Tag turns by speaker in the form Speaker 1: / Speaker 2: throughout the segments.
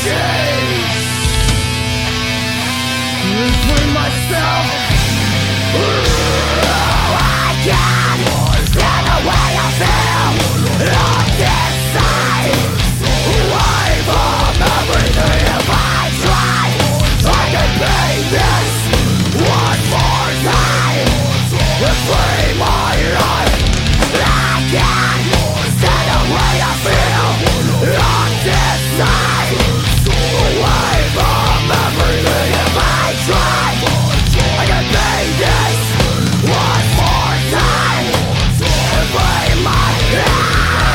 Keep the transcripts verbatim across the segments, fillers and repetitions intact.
Speaker 1: free myself. I can stand the way I feel on this side. Away from everything if I try. I can be this one more time and free my life. I can stand the way I feel on this side. Away from everything if I try. I can be this one more time and free my life.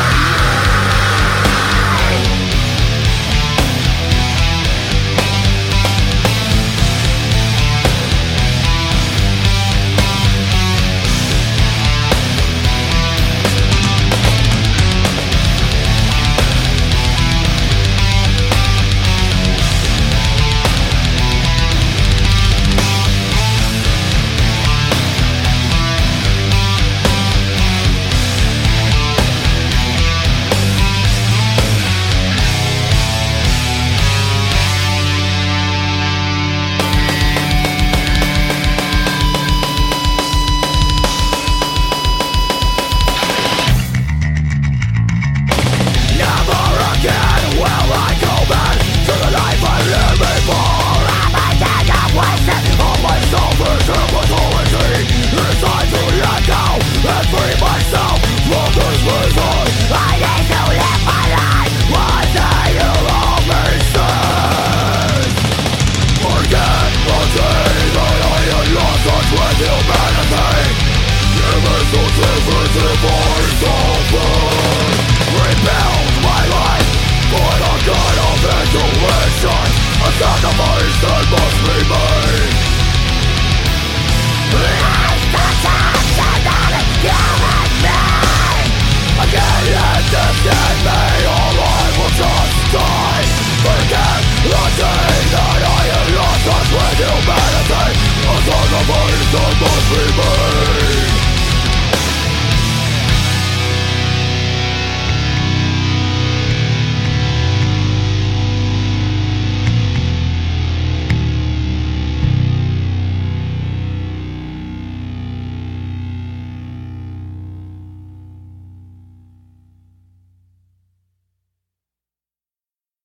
Speaker 1: Sacrifice that must be made. It's the chance that is given me. I can't let this get me, or I will just die. Forget the day that I am lost touch with humanity. A sacrifice that must be made.